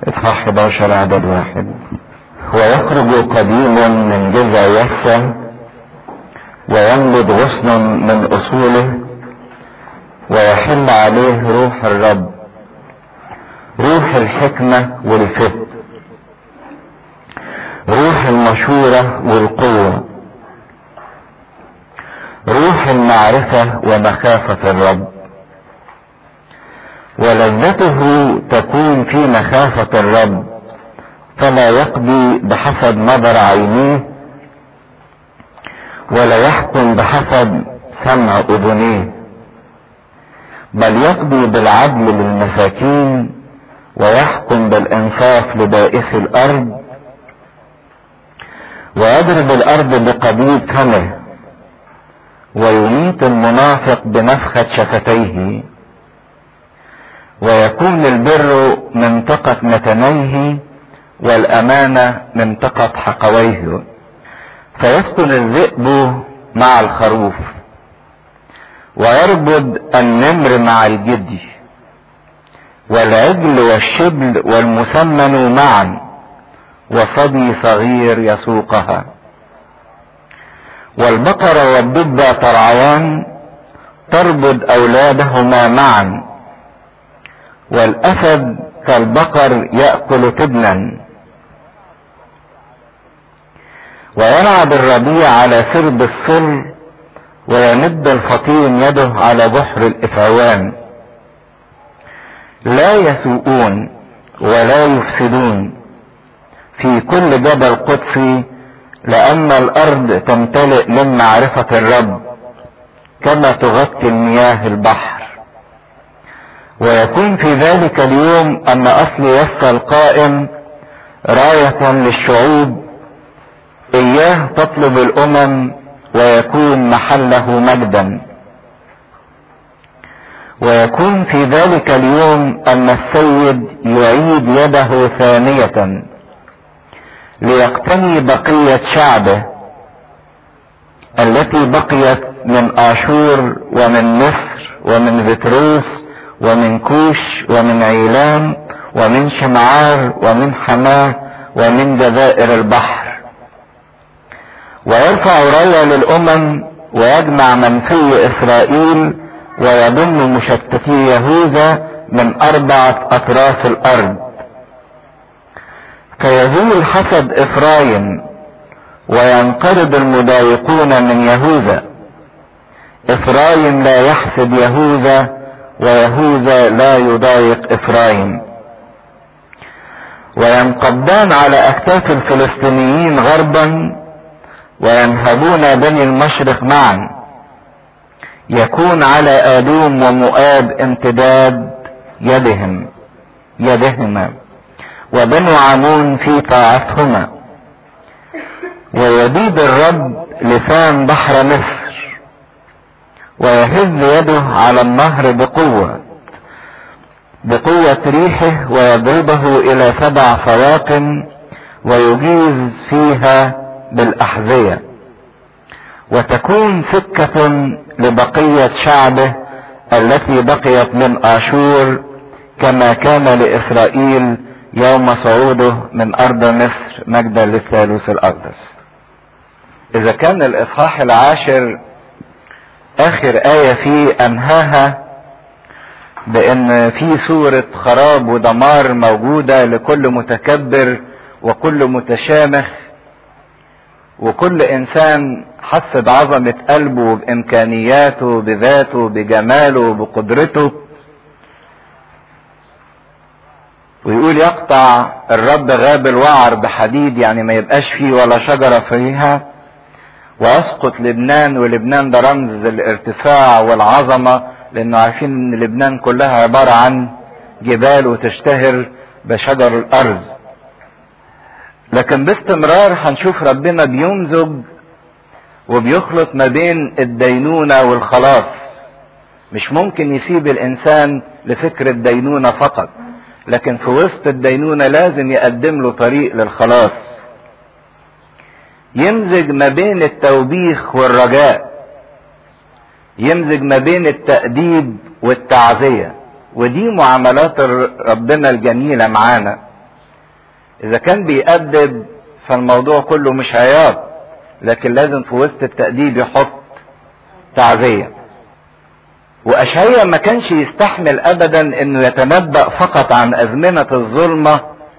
اصحاح 11 عدد 1. ويخرج قديم من جذع يسى وينبض غصن من اصوله ويحل عليه روح الرب، روح الحكمة والفهم، روح المشورة والقوة، روح المعرفة ومخافة الرب. ولذته تكون في مخافة الرب، فلا يقضي بحسب نظر عينيه ولا يحكم بحسب سمع اذنيه، بل يقضي بالعدل للمساكين ويحكم بالانصاف لبائس الارض، ويضرب الارض بقضيب فمه ويميت المنافق بنفخة شفتيه، ويكون البر منطقة متنيه والامانة منطقة حقويه. فيسكن الذئب مع الخروف ويربض النمر مع الجدي، والعجل والشبل والمسمن معا، وصبي صغير يسوقها. والبقر والدب ترعيان تربض اولادهما معا، والاسد كالبقر يأكل تبنا. ويلعب الربيع على سرب الصل، ويمد الفطين يده على بحر الافعوان. لا يسوءون ولا يفسدون في كل جبل قدسي، لأن الأرض تمتلئ من معرفة الرب كما تغطي المياه البحر. ويكون في ذلك اليوم أن أصل يسى القائم راية للشعوب، إياه تطلب الأمم ويكون محله مجدا. ويكون في ذلك اليوم أن السيد يعيد يده ثانية ليقتني بقية شعبه التي بقيت من آشور ومن مصر ومن بتروس ومن كوش ومن عيلام ومن شمعار ومن حماه ومن جزائر البحر. ويرفع راية للأمم ويجمع منفي إسرائيل ويضم مشتتي يهوذا من 4 أطراف الأرض. فيزول حسد إفرايم وينقرض المضايقون من يهوذا. إفرايم لا يحسد يهوذا، ويهوذا لا يضايق إفرايم. وينقضان على أكتاف الفلسطينيين غربا، وينهبون بني المشرق معا. يكون على آدوم ومؤاب امتداد يدهما، وبنو عمون في طاعتهما. ويبيد الرب لسان بحر مصر، ويهز يده على النهر بقوة ريحه، ويضربه إلى 7 سواق، ويجيز فيها بالأحذية. وتكون سكة لبقية شعبه التي بقيت من آشور، كما كان لإسرائيل يوم صعوده من أرض مصر، مجدا للثالوث الأقدس. إذا كان الإصحاح 10 آخر آية فيه أنهاها بأن في صورة خراب ودمار موجودة لكل متكبر وكل متشامخ وكل إنسان حس بعظمة قلبه بإمكانياته بذاته بجماله بقدرته، ويقول يقطع الرب غاب الوعر بحديد، يعني ما يبقاش فيه ولا شجرة فيها. ويسقط لبنان، ولبنان ده رمز الارتفاع والعظمة، لانه عارفين ان لبنان كلها عبارة عن جبال وتشتهر بشجر الارز. لكن باستمرار هنشوف ربنا بيمزج وبيخلط ما بين الدينونة والخلاص. مش ممكن يسيب الانسان لفكر الدينونة فقط، لكن في وسط الدينونة لازم يقدم له طريق للخلاص. يمزج ما بين التوبيخ والرجاء، يمزج ما بين التأديب والتعزية. ودي معاملات ربنا الجميلة معانا، اذا كان بيأدب فالموضوع كله مش عياط، لكن لازم في وسط التأديب يحط تعزية. وأشعياء ما كانش يستحمل ابدا انه يتنبأ فقط عن ازمنة الظلمة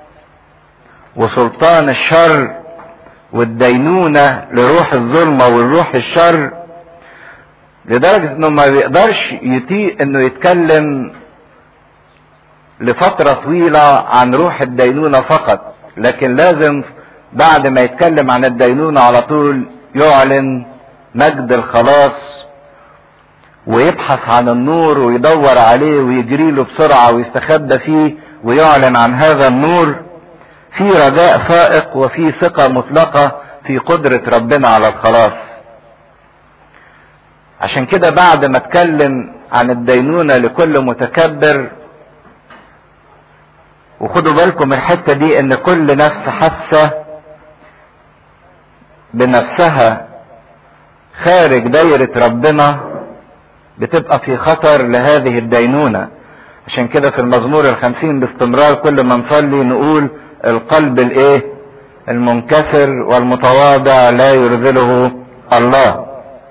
وسلطان الشر والدينونة لروح الظلمة والروح الشر، لدرجة انه ما بيقدرش يطيق انه يتكلم لفترة طويلة عن روح الدينونة فقط، لكن لازم بعد ما يتكلم عن الدينونة على طول يعلن مجد الخلاص، ويبحث عن النور ويدور عليه ويجري له بسرعة ويستخبى فيه ويعلن عن هذا النور. في رجاء فائق وفي ثقة مطلقة في قدرة ربنا على الخلاص. عشان كده بعد ما اتكلم عن الدينونة لكل متكبر، وخدوا بالكم الحتة دي ان كل نفس حاسة بنفسها خارج دايرة ربنا بتبقى في خطر لهذه الدينونة. عشان كده في المزمور 50 باستمرار كل ما نصلي نقول القلب المنكسر والمتواضع لا يرذله الله.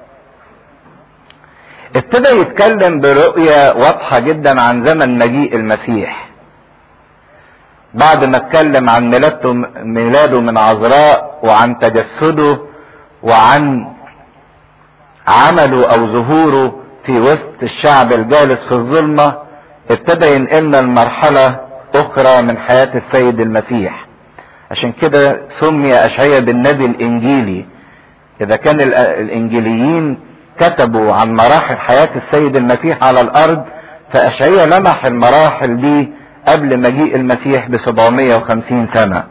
ابتدى يتكلم برؤية واضحة جدا عن زمن مجيء المسيح. بعد ما اتكلم عن ميلاده من عذراء وعن تجسده وعن عمله او ظهوره في وسط الشعب الجالس في الظلمة، ابتدى ينقلنا المرحلة اخرى من حياة السيد المسيح. عشان كده سمي اشعياء بالنبي الانجيلي. اذا كان الانجيليين كتبوا عن مراحل حياة السيد المسيح على الارض، فاشعياء لمح المراحل دي قبل مجيء المسيح ب750 سنة.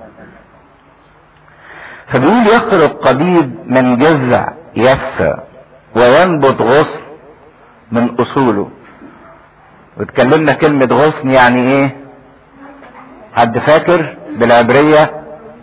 فبيقول يخرج قضيب من جذع يسى وينبت غصن من اصوله. واتكلمنا كلمة غصن يعني ايه؟ حد فاكر بالعبرية؟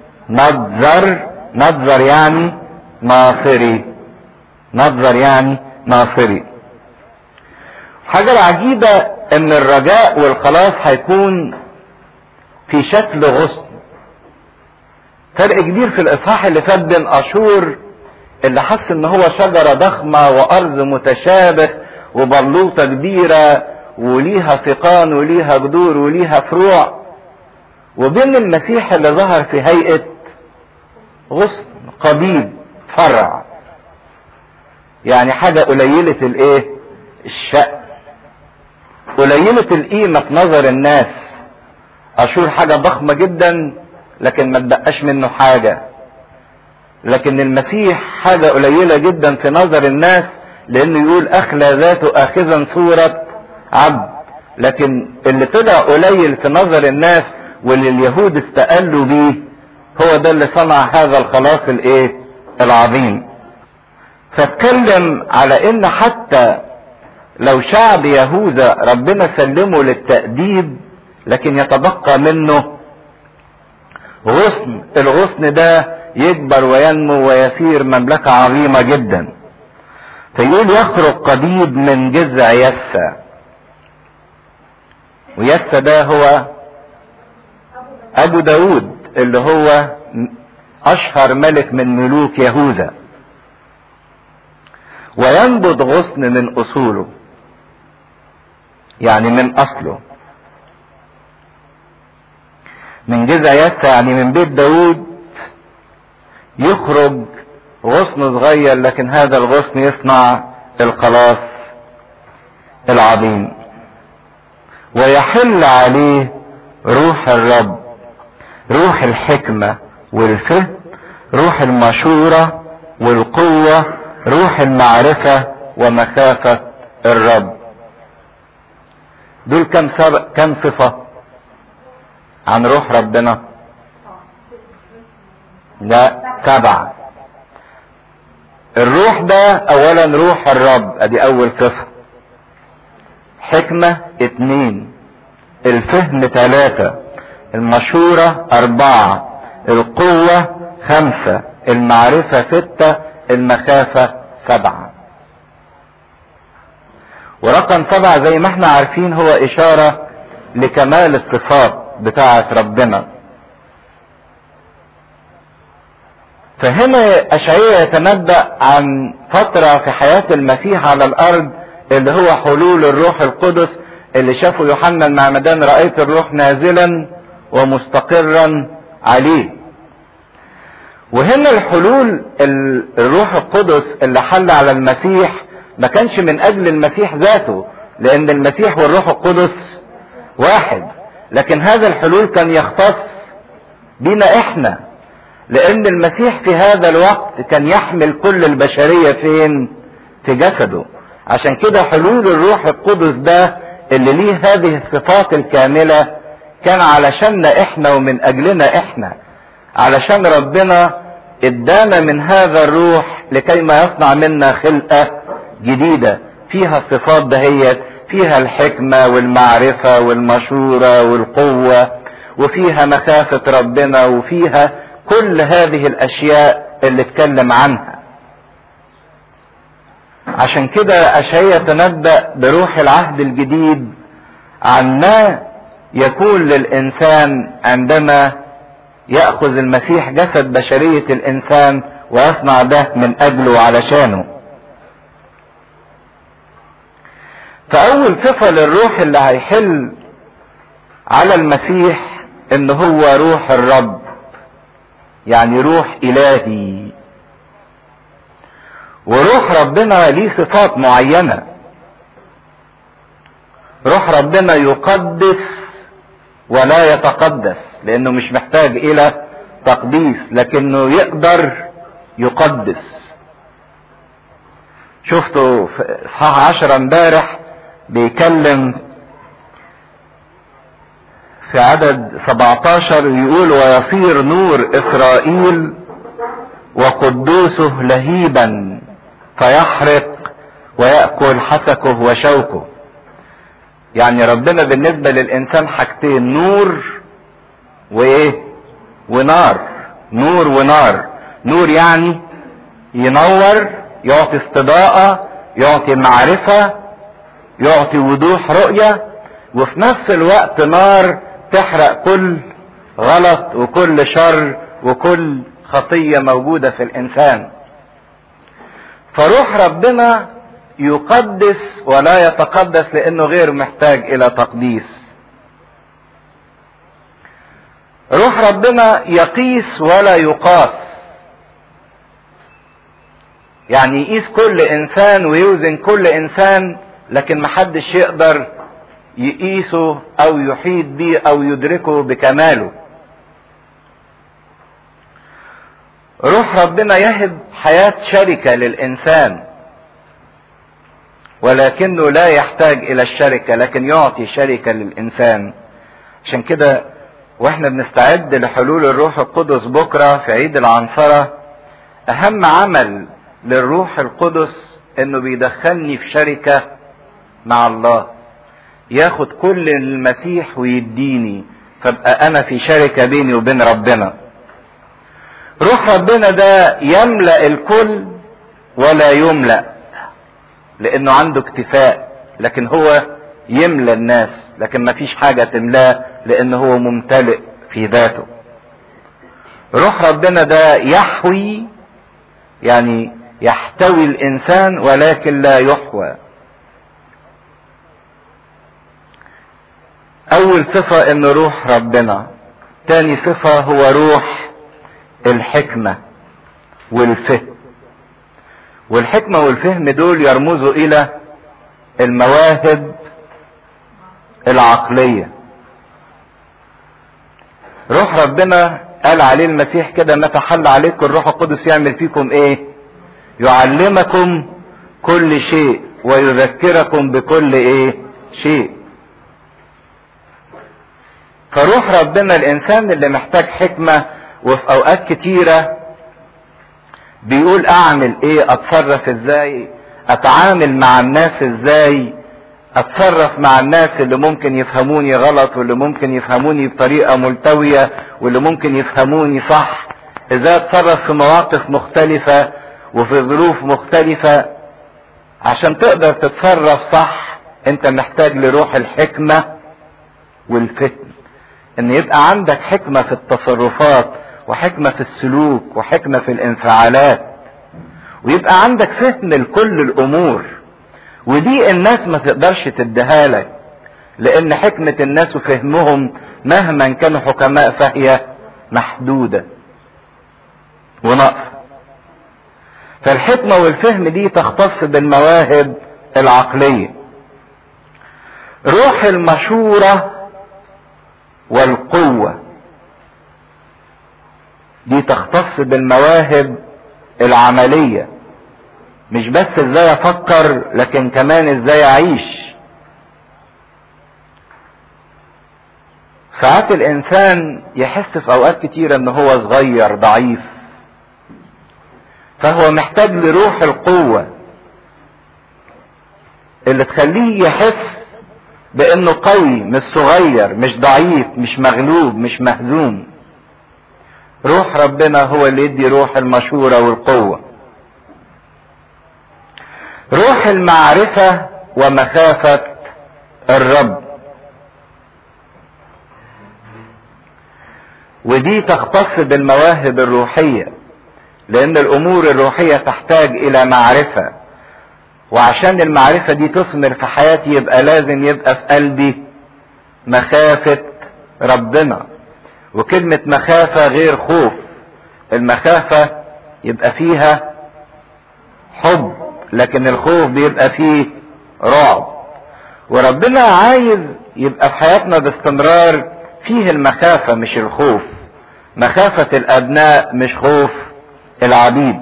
نضزر يعني ناصري. نضزر يعني ناصري. حاجة العجيبة ان الرجاء والخلاص هيكون في شكل غصن. فرق كبير في الاصحاح اللي فات بين اشور اللي حس ان هو شجرة ضخمة وارض متشابه وبلوطة كبيرة وليها ثقان وليها جذور وليها فروع، وبين المسيح اللي ظهر في هيئة غصن قضيب فرع، يعني حاجة قليلة الشأن، قليلة القيمة في نظر الناس. اشور حاجة ضخمة جدا لكن ما تبقاش منه حاجة، لكن المسيح حاجة قليلة جدا في نظر الناس، لانه يقول اخلى ذاته اخذا صورة عبد. لكن اللي طلع قليل في نظر الناس واللي اليهود استقلوا بيه هو ده اللي صنع هذا الخلاص العظيم. فاتكلم على ان حتى لو شعب يهوذا ربنا سلمه للتأديب لكن يتبقى منه غصن. الغصن ده يكبر وينمو ويصير مملكة عظيمة جدا. فيقول يخرج قضيب من جذع يسى. ويسى ده هو ابو داود اللي هو اشهر ملك من ملوك يهوذا. وينبت غصن من اصوله، يعني من اصله. من جذع يسى يعني من بيت داود يخرج غصن صغير، لكن هذا الغصن يصنع الخلاص العظيم. ويحل عليه روح الرب، روح الحكمة والفهم، روح المشورة والقوة، روح المعرفة ومخافة الرب. دول كم صفة عن روح ربنا؟ لا 7. الروح ده اولا روح الرب، ادي اول صفة. حكمة 2، الفهم 3، المشورة 4، القوة 5، المعرفة 6، المخافة 7. ورقم 7 زي ما احنا عارفين هو اشارة لكمال الصفات بتاعة ربنا. فهنا اشعياء يتنبأ عن فترة في حياة المسيح على الارض اللي هو حلول الروح القدس اللي شافه يوحنا المعمدان، رأيت الروح نازلا ومستقرا عليه. وهنا الحلول الروح القدس اللي حل على المسيح ما كانش من اجل المسيح ذاته، لان المسيح والروح القدس واحد، لكن هذا الحلول كان يختص بينا احنا، لان المسيح في هذا الوقت كان يحمل كل البشرية فين؟ في جسده. عشان كده حلول الروح القدس ده اللي ليه هذه الصفات الكاملة كان علشاننا احنا ومن اجلنا احنا، علشان ربنا ادانا من هذا الروح لكي ما يصنع منا خلقة جديدة فيها الصفات دهيت، فيها الحكمة والمعرفة والمشورة والقوة، وفيها مخافة ربنا، وفيها كل هذه الاشياء اللي اتكلم عنها. عشان كده اشعياء تنبأ بروح العهد الجديد عن ما يكون للانسان عندما يأخذ المسيح جسد بشرية الانسان ويصنع ده من اجله وعلشانه. فاول صفة للروح اللي هيحل على المسيح ان هو روح الرب، يعني روح الهي. وروح ربنا ليه صفات معينة. روح ربنا يقدس ولا يتقدس، لانه مش محتاج الى تقديس، لكنه يقدر يقدس. شفتوا في اصحاح 10 امبارح بيكلم في عدد 17 يقول: ويصير نور اسرائيل وقدوسه لهيبا فيحرق ويأكل حسكه وشوكه. يعني ربنا بالنسبة للإنسان حاجتين: نور وإيه؟ ونار. نور ونار. نور يعني ينور، يعطي استضاءة، يعطي معرفة، يعطي وضوح رؤية، وفي نفس الوقت نار تحرق كل غلط وكل شر وكل خطية موجودة في الإنسان. فروح ربنا يقدس ولا يتقدس لأنه غير محتاج إلى تقديس. روح ربنا يقيس ولا يقاس، يعني يقيس كل إنسان ويوزن كل إنسان، لكن محدش يقدر يقيسه أو يحيط به أو يدركه بكماله. روح ربنا يهب حياة شركة للإنسان، ولكنه لا يحتاج إلى الشركة، لكن يعطي شركة للإنسان. عشان كده واحنا بنستعد لحلول الروح القدس بكرة في عيد العنصرة، أهم عمل للروح القدس إنه بيدخلني في شركة مع الله، ياخد كل المسيح ويديني، فابقى أنا في شركة بيني وبين ربنا. روح ربنا ده يملأ الكل ولا يملأ، لانه عنده اكتفاء، لكن هو يملأ الناس، لكن ما فيش حاجة تملاه لانه هو ممتلئ في ذاته. روح ربنا ده يحوي، يعني يحتوي الانسان ولكن لا يحوى. اول صفة ان روح ربنا. تاني صفة هو روح الحكمة والفهم. والحكمة والفهم دول يرمزوا الى المواهب العقلية. روح ربنا قال عليه المسيح كده: متى حل عليكم الروح القدس يعمل فيكم ايه؟ يعلمكم كل شيء ويذكركم بكل ايه؟ شيء. فروح ربنا الانسان اللي محتاج حكمة، وفي اوقات كتيرة بيقول اعمل ايه، اتصرف ازاي، اتعامل مع الناس ازاي، اتصرف مع الناس اللي ممكن يفهموني غلط واللي ممكن يفهموني بطريقة ملتوية واللي ممكن يفهموني صح، ازاي اتصرف في مواقف مختلفة وفي ظروف مختلفة. عشان تقدر تتصرف صح انت محتاج لروح الحكمة والفهم، ان يبقى عندك حكمة في التصرفات وحكمة في السلوك وحكمة في الانفعالات، ويبقى عندك فهم لكل الامور. ودي الناس ما تقدرش تديها لك، لان حكمة الناس وفهمهم مهما كانوا حكماء فهي محدودة وناقصة. فالحكمة والفهم دي تختص بالمواهب العقلية. روح المشورة والقوة دي تختص بالمواهب العملية، مش بس ازاي افكر لكن كمان ازاي اعيش. ساعات الانسان يحس في اوقات كتيرة ان هو صغير ضعيف، فهو محتاج لروح القوة اللي تخليه يحس بانه قوي، مش صغير، مش ضعيف، مش مغلوب، مش مهزوم. روح ربنا هو اللي يدي روح المشورة والقوة. روح المعرفة ومخافة الرب، ودي تختص بالمواهب الروحية، لان الامور الروحية تحتاج الى معرفة، وعشان المعرفة دي تثمر في حياتي يبقى لازم يبقى في قلبي مخافة ربنا. وكلمة مخافة غير خوف، المخافة يبقى فيها حب، لكن الخوف بيبقى فيه رعب. وربنا عايز يبقى في حياتنا باستمرار فيه المخافة مش الخوف، مخافة الابناء مش خوف العبيد.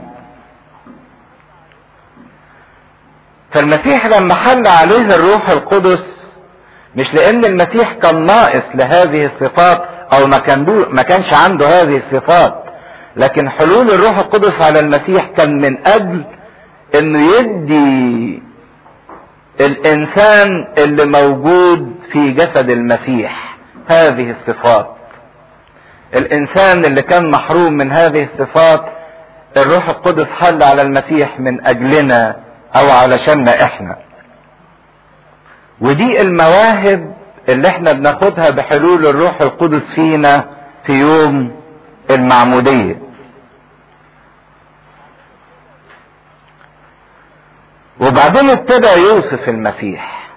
فالمسيح لما حل عليه الروح القدس مش لان المسيح كان ناقص لهذه الصفات او ما كانش عنده هذه الصفات، لكن حلول الروح القدس على المسيح كان من اجل انه يدي الانسان اللي موجود في جسد المسيح هذه الصفات. الانسان اللي كان محروم من هذه الصفات الروح القدس حل على المسيح من اجلنا او علشاننا احنا. ودي المواهب اللي احنا بناخدها بحلول الروح القدس فينا في يوم المعمودية. وبعدين ابتدى يوصف المسيح،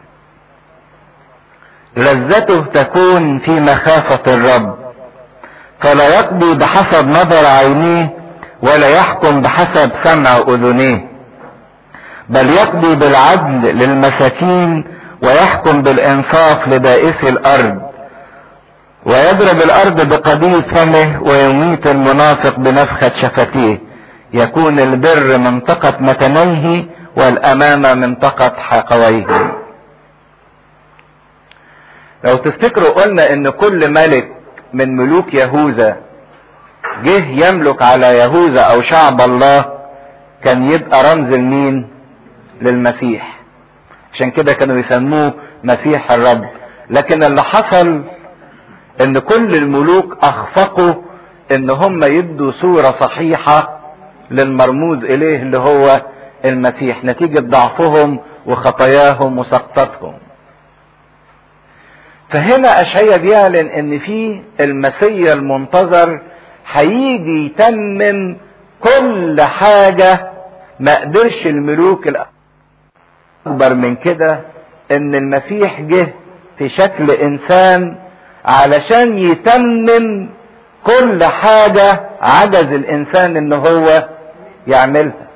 لذته تكون في مخافة الرب، فلا يقضي بحسب نظر عينيه ولا يحكم بحسب سمع اذنيه، بل يقضي بالعدل للمساكين ويحكم بالانصاف لبائسي الارض، ويضرب الارض بقضيب فمه ويميت المنافق بنفخة شفتيه. يكون البر منطقة متنيه والامامة منطقة حقويه. لو تفتكروا قلنا ان كل ملك من ملوك يهوذا جه يملك على يهوذا او شعب الله كان يبقى رمز لمين؟ للمسيح. عشان كده كانوا يسموه مسيح الرب. لكن اللي حصل ان كل الملوك اخفقوا ان هم يدوا صورة صحيحة للمرموز اليه اللي هو المسيح، نتيجة ضعفهم وخطاياهم وسقطتهم. فهنا اشعياء بيعلن ان في المسيح المنتظر هيجي يتمم كل حاجة ما قدرش الملوك اكبر من كده. ان المسيح جه في شكل انسان علشان يتمم كل حاجة عجز الانسان ان هو يعملها.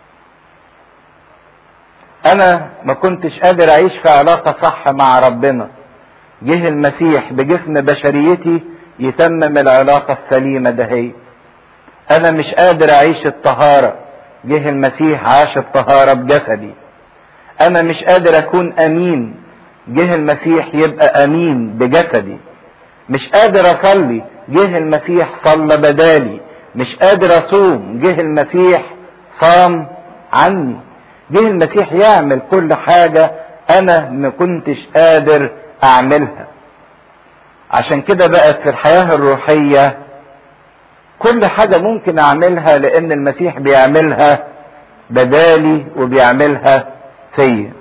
انا ما كنتش قادر اعيش في علاقة صح مع ربنا، جه المسيح بجسم بشريتي يتمم العلاقة السليمة دهي. انا مش قادر اعيش الطهارة، جه المسيح عاش الطهارة بجسدي. انا مش قادر اكون امين، جه المسيح يبقى امين بجسدي. مش قادر اصلي، جه المسيح صلى بدالي. مش قادر اصوم، جه المسيح صام عني. جه المسيح يعمل كل حاجة انا ما كنتش قادر اعملها. عشان كده بقت في الحياة الروحية كل حاجة ممكن اعملها لان المسيح بيعملها بدالي وبيعملها فيا.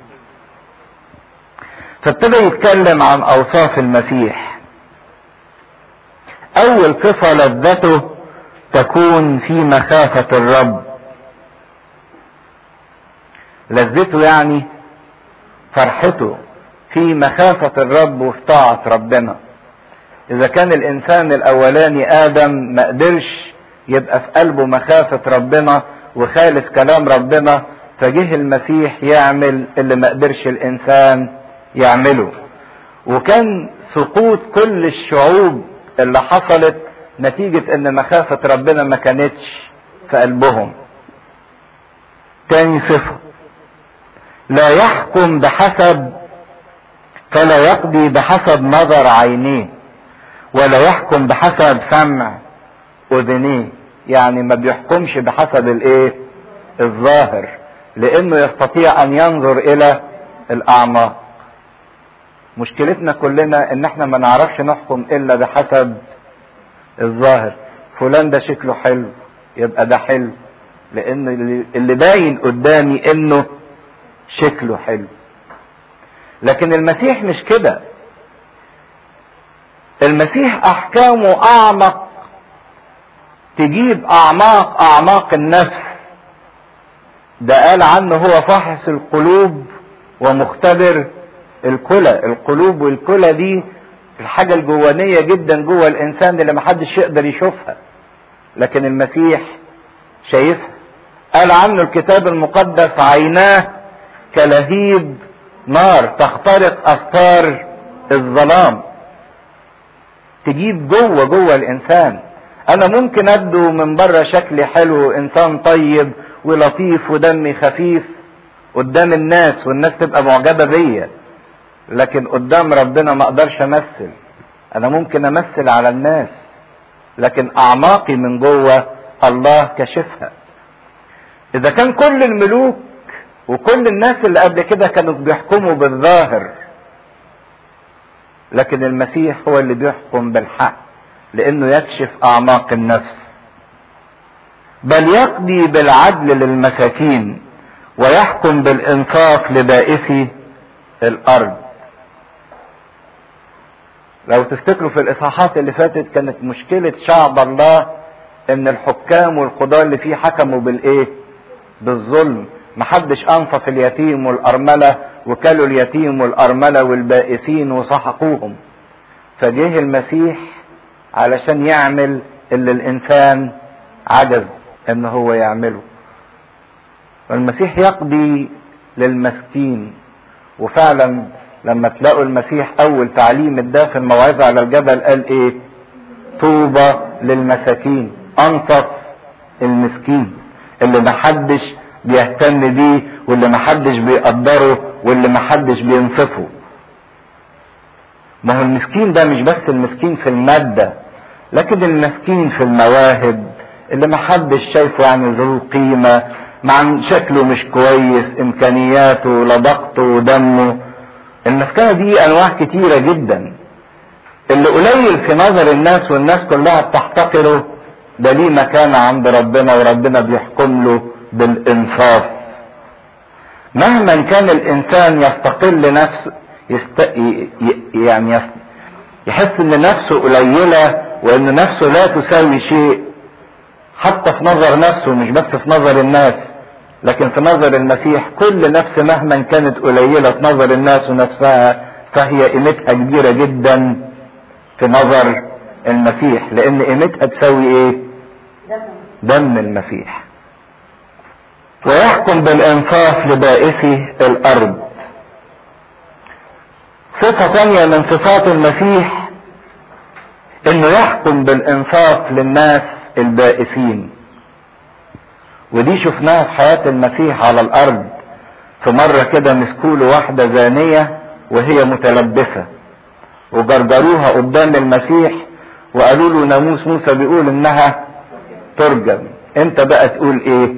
فابتدى يتكلم عن اوصاف المسيح. اول صفة لذته تكون في مخافة الرب. لذته يعني فرحته في مخافة الرب وفي طاعة ربنا. اذا كان الانسان الاولاني ادم ما قدرش يبقى في قلبه مخافة ربنا وخالف كلام ربنا، فجه المسيح يعمل اللي ما قدرش الانسان يعمله. وكان سقوط كل الشعوب اللي حصلت نتيجة ان مخافة ربنا ما كانتش في قلبهم. تاني صفة، لا يحكم بحسب، فلا يقضي بحسب نظر عينيه، ولا يحكم بحسب سمع اذنيه. يعني ما بيحكمش بحسب الايه؟ الظاهر، لانه يستطيع ان ينظر الى الاعماق. مشكلتنا كلنا ان احنا ما نعرفش نحكم الا بحسب الظاهر. فلان ده شكله حلو يبقى ده حلو، لان اللي باين قدامي انه شكله حلو. لكن المسيح مش كده. المسيح احكامه اعمق، تجيب اعماق النفس. ده قال عنه هو فاحص القلوب ومختبر الكلى. القلوب والكلى دي الحاجة الجوانية جدا جوه الانسان اللي محدش يقدر يشوفها، لكن المسيح شايفها. قال عنه الكتاب المقدس عيناه كلهيب نار تخترق افكار الظلام. تجيب جوه الانسان. انا ممكن ابدو من بره شكلي حلو، انسان طيب ولطيف ودمي خفيف قدام الناس، والناس تبقى معجبة بيا، لكن قدام ربنا ما اقدرش امثل. انا ممكن امثل على الناس، لكن اعماقي من جوه الله كشفها. اذا كان كل الملوك وكل الناس اللي قبل كده كانوا بيحكموا بالظاهر، لكن المسيح هو اللي بيحكم بالحق، لانه يكشف اعماق النفس. بل يقضي بالعدل للمساكين ويحكم بالانصاف لبائسي الارض. لو تفتكروا في الاصحاحات اللي فاتت كانت مشكلة شعب الله ان الحكام والقضاة اللي فيه حكموا بالايه؟ بالظلم. محدش انصف اليتيم والارملة، وكلوا اليتيم والارملة والبائسين وسحقوهم. فجه المسيح علشان يعمل اللي الانسان عجز ان هو يعمله. والمسيح يقضي للمسكين. وفعلا لما تلاقوا المسيح اول تعليم اداه في الموعظة على الجبل قال ايه؟ طوبى للمساكين. انصف المسكين اللي محدش بيهتم بيه، واللي محدش بيقدره، واللي محدش بينصفه. ما هو المسكين ده مش بس المسكين في المادة، لكن المسكين في المواهب، اللي محدش شايفه يعني ذو قيمة، مع شكله مش كويس، امكانياته، لبقته ودمه. المسكنة دي انواع كتيرة جدا. اللي قليل في نظر الناس والناس كلها بتحتقره، ده ليه مكانة عند ربنا، وربنا بيحكم له بالانصاف. مهما كان الانسان يستقل نفسه، يعني يحس ان نفسه قليلة وان نفسه لا تساوي شيء، حتى في نظر نفسه مش بس في نظر الناس، لكن في نظر المسيح كل نفس مهما كانت قليلة في نظر الناس ونفسها فهي قيمتها كبيرة جدا في نظر المسيح، لان قيمتها تساوي ايه؟ دم المسيح. ويحكم بالانصاف لبائسي الارض. صفة تانية من صفات المسيح انه يحكم بالانصاف للناس البائسين. ودي شفناها في حياة المسيح على الارض. في مرة كده مسكوله واحدة زانية وهي متلبسة، وجرجروها قدام المسيح وقالوا له ناموس موسى بيقول انها ترجم، انت بقى تقول ايه؟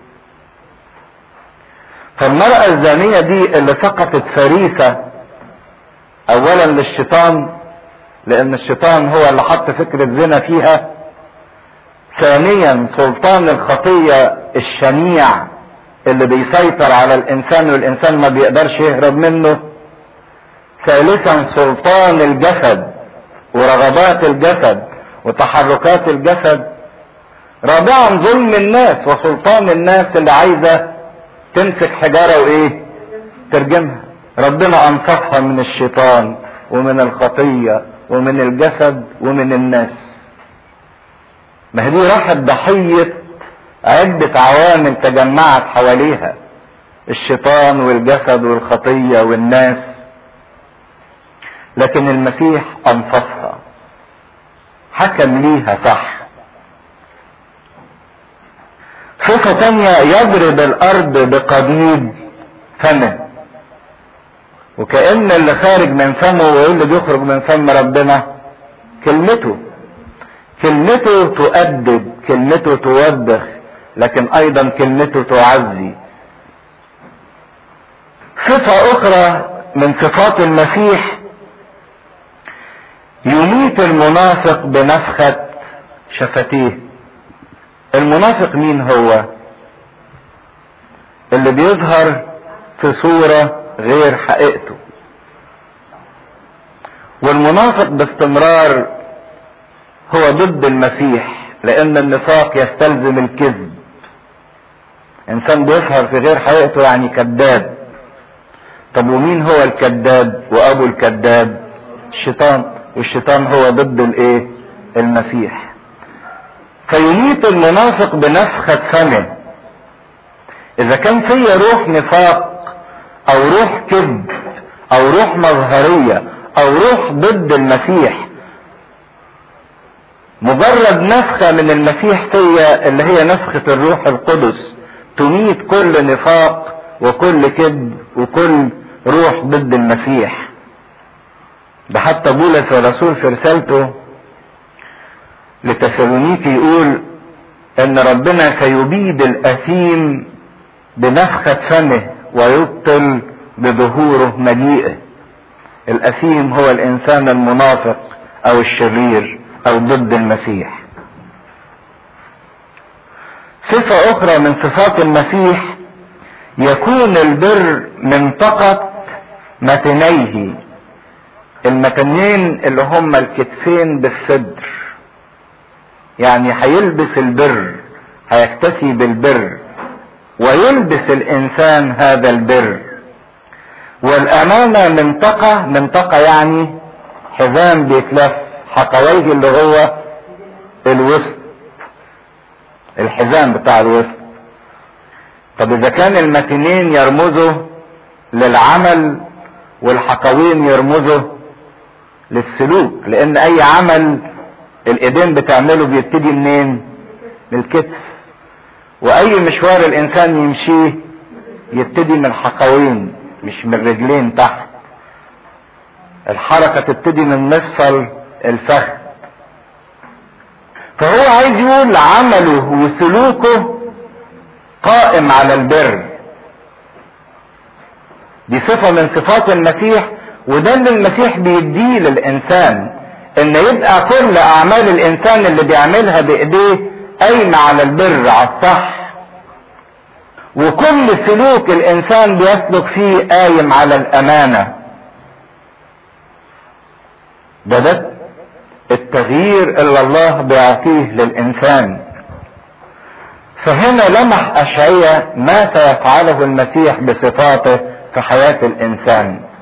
فالمرأة الزانية دي اللي سقطت فريسة اولا للشيطان، لان الشيطان هو اللي حط فكرة زنا فيها. ثانيا سلطان الخطية الشنيع اللي بيسيطر على الانسان والانسان ما بيقدرش يهرب منه. ثالثا سلطان الجسد ورغبات الجسد وتحركات الجسد. رابعا ظلم الناس وسلطان الناس اللي عايزة تمسك حجارة وايه ترجمها. ربنا انصفها من الشيطان ومن الخطية ومن الجسد ومن الناس. ما هي دي راحت ضحية عدة عوامل تجمعت حواليها، الشيطان والجسد والخطية والناس، لكن المسيح انصفها، حكم ليها صح. صفة تانية يضرب الارض بقضيب فمه، وكأن اللي خارج من فمه واللي بيخرج من فم ربنا كلمته. كلمته تؤدب، كلمته توبخ، لكن ايضا كلمته تعزي. صفة اخرى من صفات المسيح يميت المنافق بنفخة شفتيه. المنافق مين هو؟ اللي بيظهر في صورة غير حقيقته. والمنافق باستمرار هو ضد المسيح، لان النفاق يستلزم الكذب. انسان بيظهر في غير حقيقته يعني كذاب. طب ومين هو الكذاب وابو الكذاب؟ الشيطان، والشيطان هو ضد الايه؟ المسيح. فيميت المنافق بنفخة فمه. اذا كان فيا روح نفاق او روح كذب او روح مظهرية او روح ضد المسيح، مجرد نفخة من المسيح فيا اللي هي نفخة الروح القدس تميت كل نفاق وكل كذب وكل روح ضد المسيح. ده حتى بولس الرسول في رسالته لتسالونيكي يقول ان ربنا سيبيد الاثيم بنفخة فمه ويبطل بظهوره مجيئه. الاثيم هو الانسان المنافق او الشرير او ضد المسيح. صفة اخرى من صفات المسيح يكون البر منطقة متنيه. المتنين اللي هم الكتفين بالصدر، يعني هيلبس البر، هيكتسي بالبر ويلبس الانسان هذا البر. والامانة منطقة يعني حزام بيتلف، حقويه اللي هو الوسط، الحزام بتاع الوسط. طب اذا كان المتنين يرمزوا للعمل والحقوين يرمزوا للسلوك، لان اي عمل الايدين بتعمله بيبتدي منين؟ من الكتف. واي مشوار الانسان يمشيه يبتدي من الحقوين مش من الرجلين تحت. الحركة تبتدي من مفصل الفخذ. فهو عايز يقول عمله وسلوكه قائم على البر. دي صفة من صفات المسيح، وده اللي المسيح بيديه للإنسان، إن يبقى كل أعمال الإنسان اللي بيعملها بإيديه قايمة على البر، على الصح. وكل سلوك الإنسان بيسلك فيه قايم على الأمانة. ده التغيير اللي الله بيعطيه للإنسان. فهنا لمح أشعياء ما سيفعله المسيح بصفاته في حياة الإنسان.